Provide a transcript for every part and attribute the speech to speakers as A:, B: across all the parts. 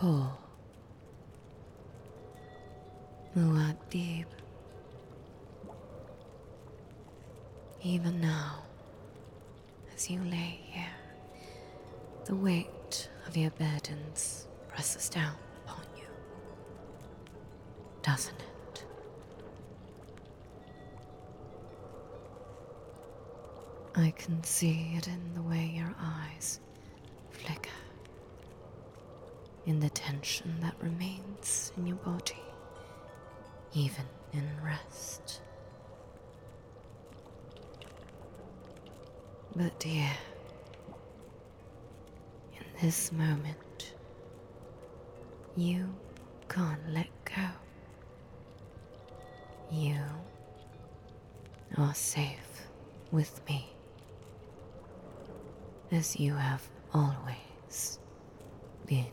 A: Paul. Muad'Dib. Even now, as you lay here, the weight of your burdens presses down upon you, doesn't it? I can see it in the way your eyes flicker, in the tension that remains in your body, even in rest. But dear, in this moment, you can't let go. You are safe with me, as you have always been.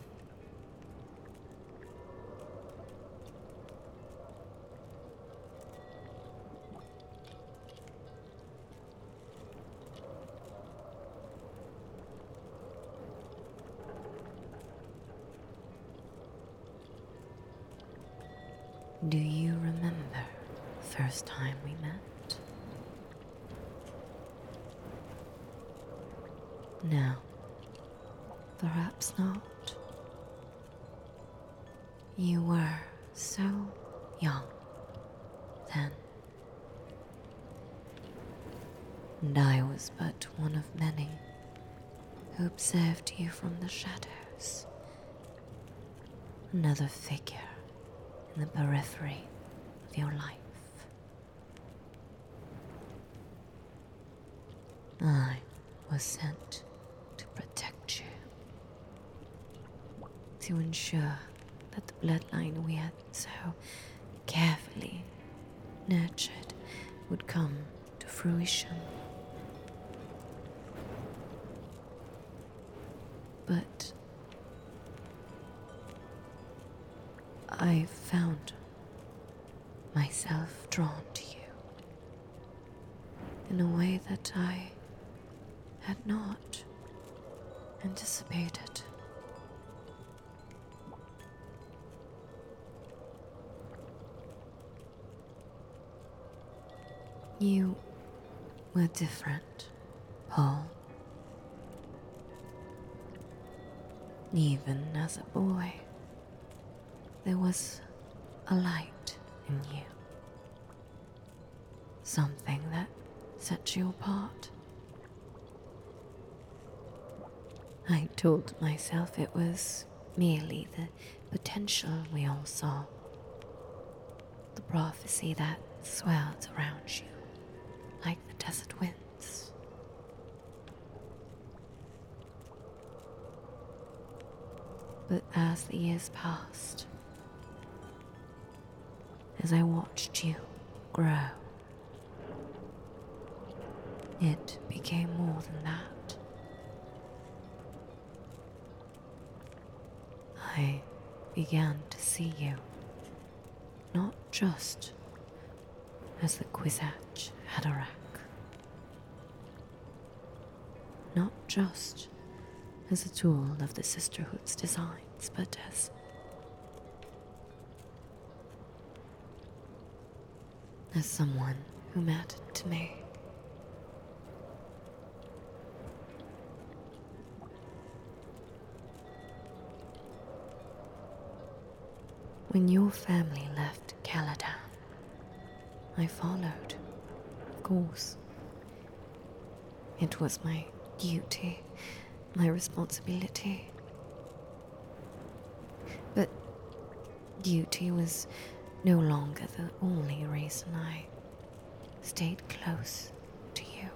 A: Do you remember the first time we met? No, perhaps not. You were so young then, and I was but one of many who observed you from the shadows, another figure in the periphery of your life. I was sent to protect you, to ensure that the bloodline we had so carefully nurtured would come to fruition. But I found myself drawn to you in a way that I had not anticipated. You were different, Paul. Even as a boy, there was a light in you, something that set you apart. I told myself it was merely the potential we all saw, the prophecy that swirled around you like the desert winds. But as the years passed, as I watched you grow, it became more than that. I began to see you not just as the Kwisatz Haderach, not just as a tool of the Sisterhood's designs, but as someone who mattered to me. When your family left Caladan, I followed, of course. It was my duty, my responsibility. But duty was no longer the only reason I stayed close to you.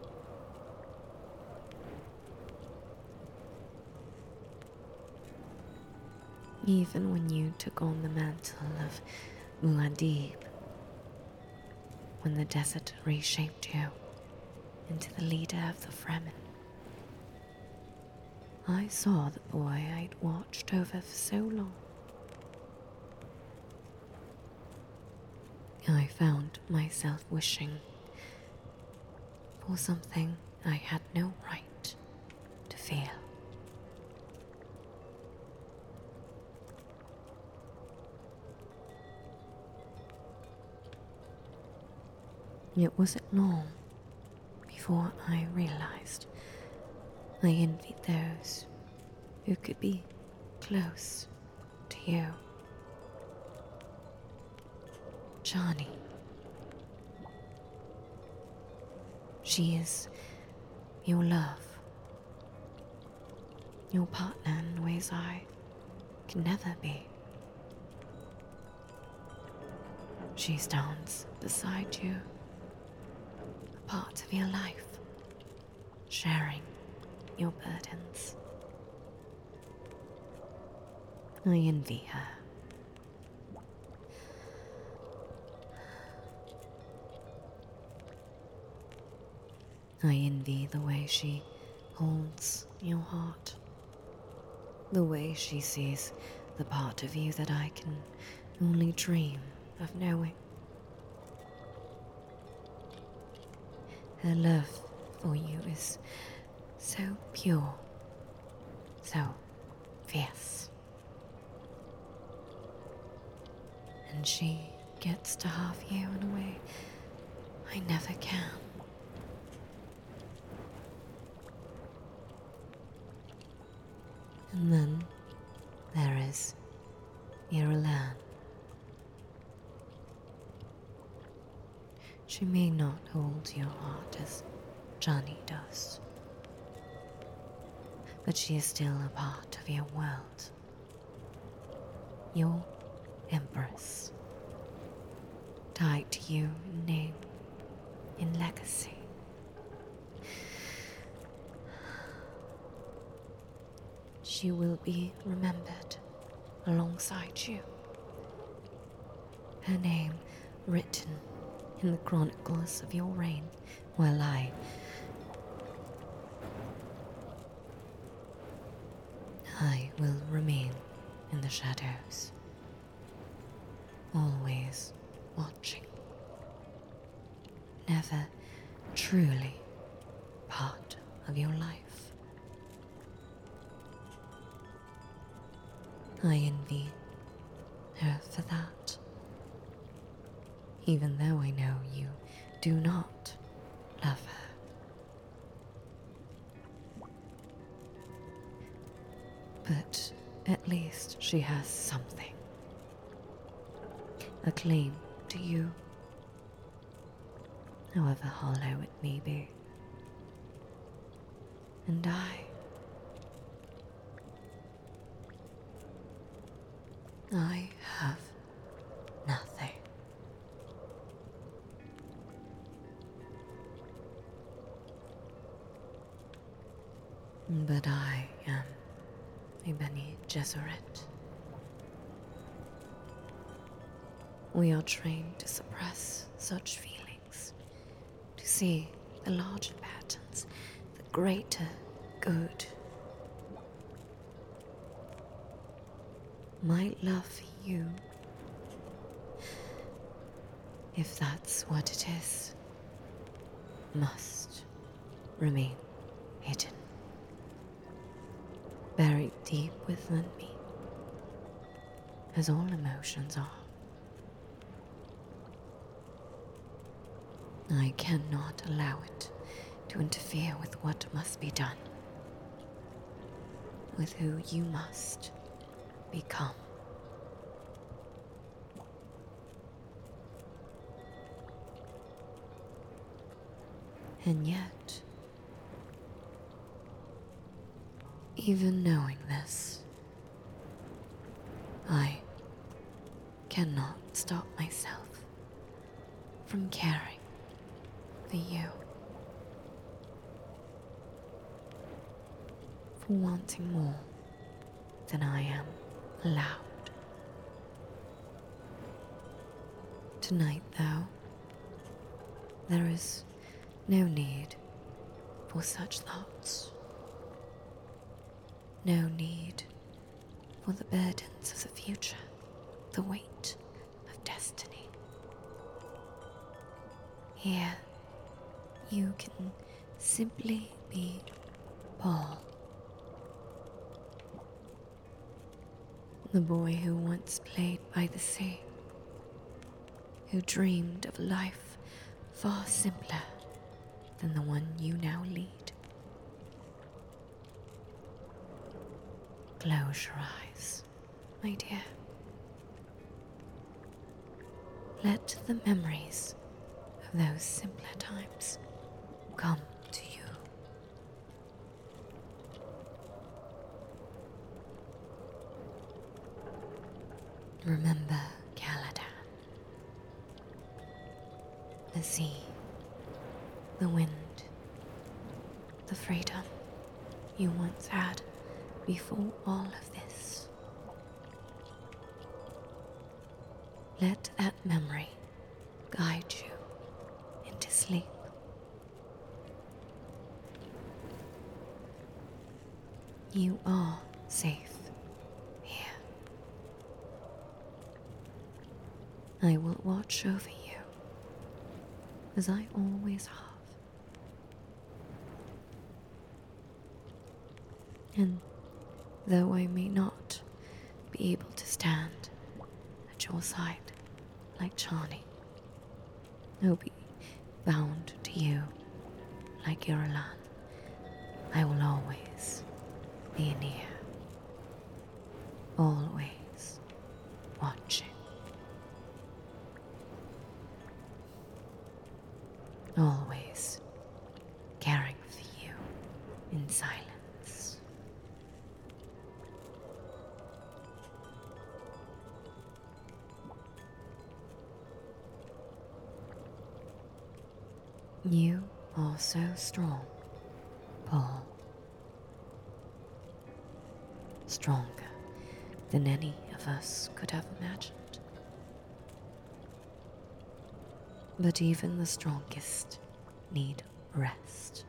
A: Even when you took on the mantle of Muad'Dib, when the desert reshaped you into the leader of the Fremen, I saw the boy I'd watched over for so long. I found myself wishing for something I had no right to feel. It wasn't long before I realized I envied those who could be close to you. Johnny. She is your love, your partner in ways I can never be. She stands beside you, a part of your life, sharing your burdens. I envy her. I envy the way she holds your heart, the way she sees the part of you that I can only dream of knowing. Her love for you is so pure, so fierce. And she gets to have you in a way I never can. And then there is Irulan. She may not hold your heart as Johnny does, but she is still a part of your world. Your Empress, tied to you in name, in legacy. She will be remembered alongside you. Her name written in the chronicles of your reign, while I will remain in the shadows, always watching, never truly part of your life. I envy her for that, even though I know you do not love her. But at least she has something, a claim to you, however hollow it may be. And I have nothing. But I am a Bene Gesserit. We are trained to suppress such feelings, to see the larger patterns, the greater good. My love for you, if that's what it is, must remain hidden, buried deep within me, as all emotions are. I cannot allow it to interfere with what must be done, with who you must become. And yet, even knowing this, I cannot stop myself from caring for you, for wanting more than I am allowed. Tonight, though, there is no need for such thoughts. No need for the burdens of the future, the weight of destiny. Here, you can simply be Paul, the boy who once played by the sea, who dreamed of a life far simpler than the one you now lead. Close your eyes, my dear. Let the memories of those simpler times come to you. Remember Caladan, the sea, the wind, the freedom you once had before all of this. Let that memory guide you into sleep. You are safe here. I will watch over you as I always have. And though I may not be able to stand at your side like Chani, or be bound to you like Irulan, I will always be near, always watching, always caring for you in silence. You are so strong, Paul. Stronger than any of us could have imagined. But even the strongest need rest.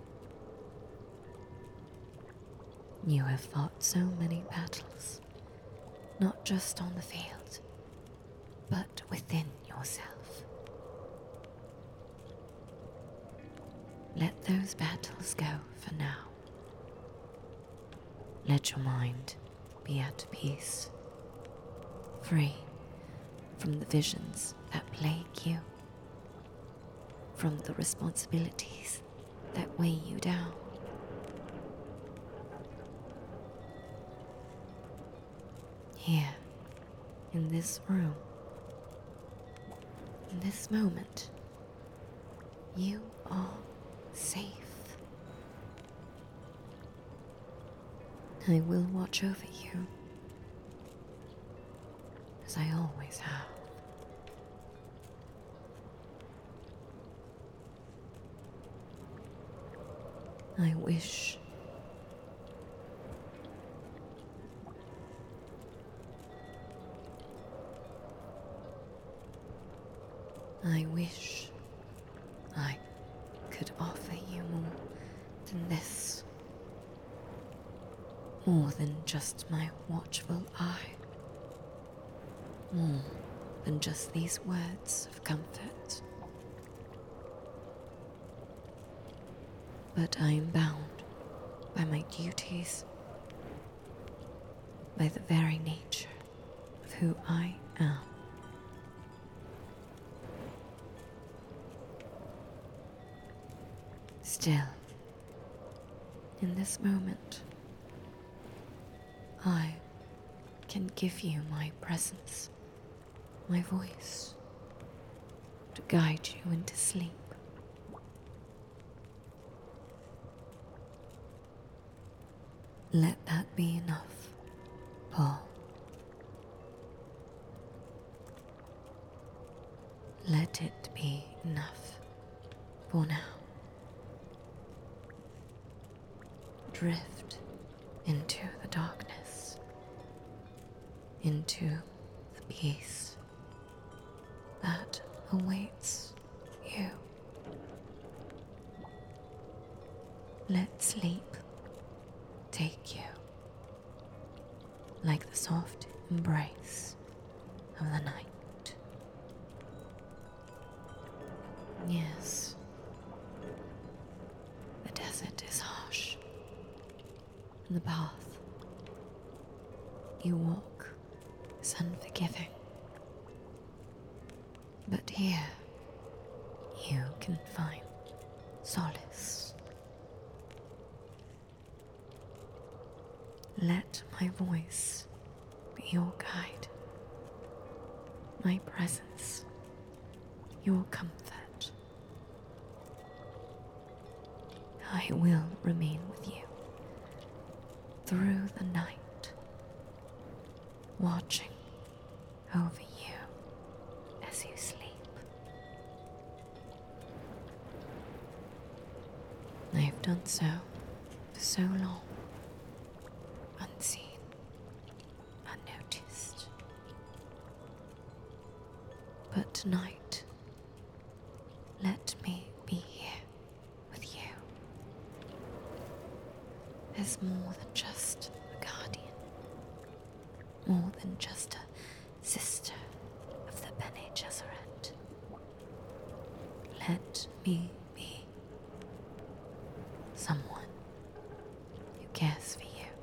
A: You have fought so many battles, not just on the field, but within yourself. Let those battles go for now. Let your mind be at peace, free from the visions that plague you, from the responsibilities that weigh you down. Here, in this room, in this moment, you are safe. I will watch over you, as I always have. I wish I could offer you more than this. More than just my watchful eye. More than just these words of comfort. But I am bound by my duties, by the very nature of who I am. Still, in this moment, I can give you my presence, my voice, to guide you into sleep. Let that be enough, Paul. Let it be enough for now. Drift into the darkness, into the peace that awaits you. Let sleep take you like the soft embrace of the night. Yes, the desert is harsh, and the path you walk is unforgiving. But here, you can find solace. Let my voice be your guide, my presence your comfort. I will remain with you through the night, watching over you as you sleep. I have done so for so long, unseen, unnoticed. But tonight, let me be here with you as more than just a guardian, more than just a sister of the Bene Gesserit. Let me be someone who cares for you,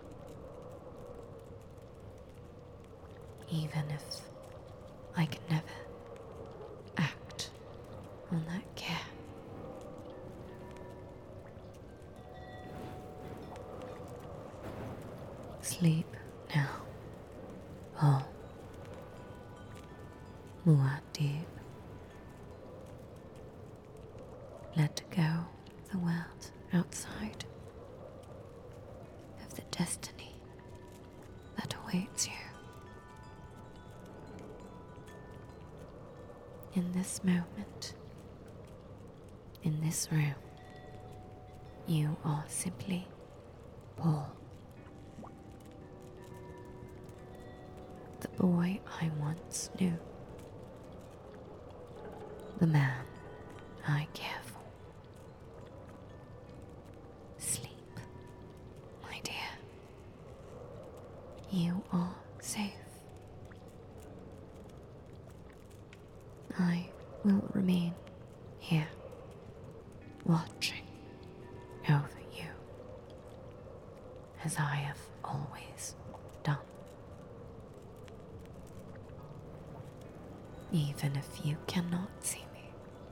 A: even if I can never act on that care. Sleep now, all Muad'Dib. Let go of the world outside, of the destiny that awaits you. In this moment, in this room, you are simply Paul, the boy I once knew, the man I care for. Sleep, my dear. You are safe. I will remain here, watching over you, as I have always done. Even if you cannot see me,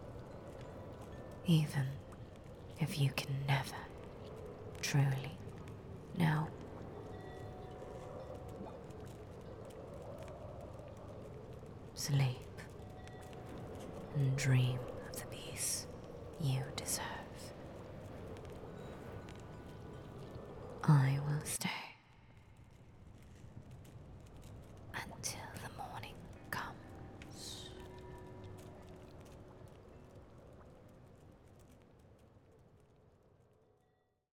A: even if you can never truly know. Sleep and dream of the peace you deserve. I will stay.